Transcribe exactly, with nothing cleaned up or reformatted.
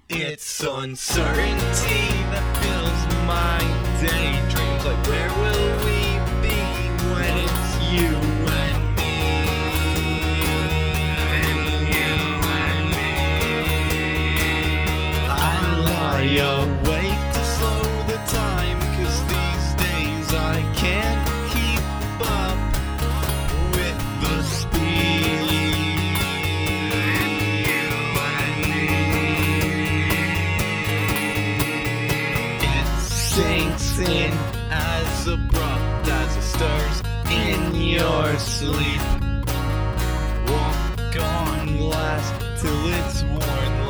It's uncertainty that fills my daydreams. Like, where will we be when it's you and me? And you and me. I lie awake to slow the time, 'cause these days I can't keep up with the speed. Sinks in as abrupt as it stirs in your sleep. Walk on glass till it's worn